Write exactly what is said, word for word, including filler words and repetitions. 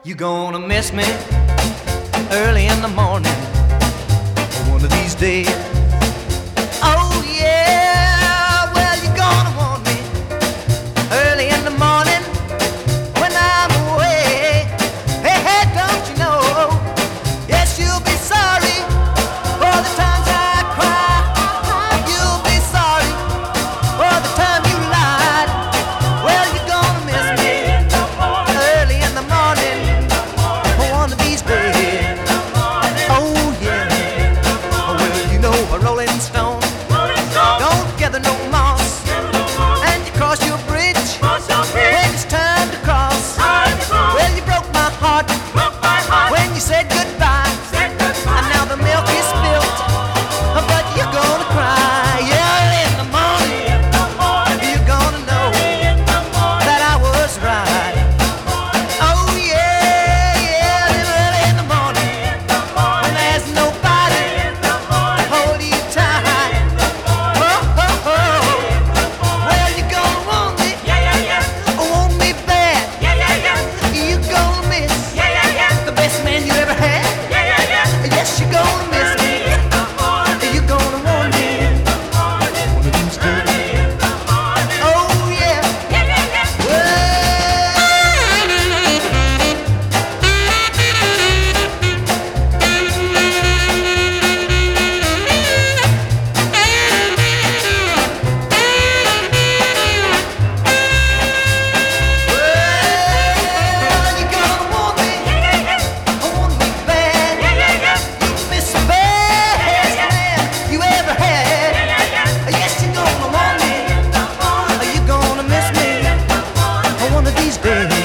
You gonna miss me early in the morning, one of these days. Oh yeah, well you're gonna want me early in the morning when I'm away. Hey, hey, don't you know? Yes, you'll be sorry for the times I cry. You'll be sorry for the time you lied. Well, you're gonna miss me early in the morning one of these days. Oh yeah. Well, you know a rolling stone don't gather no moss, and you cross your bridge when it's time to cross. Well, you broke my heart when you said goodbye, and now the milk is spilt, but you're gonna cry. Yeah, early in the morning you're gonna know that I was right. Oh yeah, yeah, early in the morning when there's nobody to hold you tight. Oh, oh, oh. Well, you're gonna want me, want me bad. You're gonna miss the best man you ever had. Yes, you're gonna miss me. You're gonna want me one of these days. Oh yeah. Well, you're gonna want me, want me bad. You miss the best man you ever had. Yes, you're gonna want me. You're gonna miss me one of these days.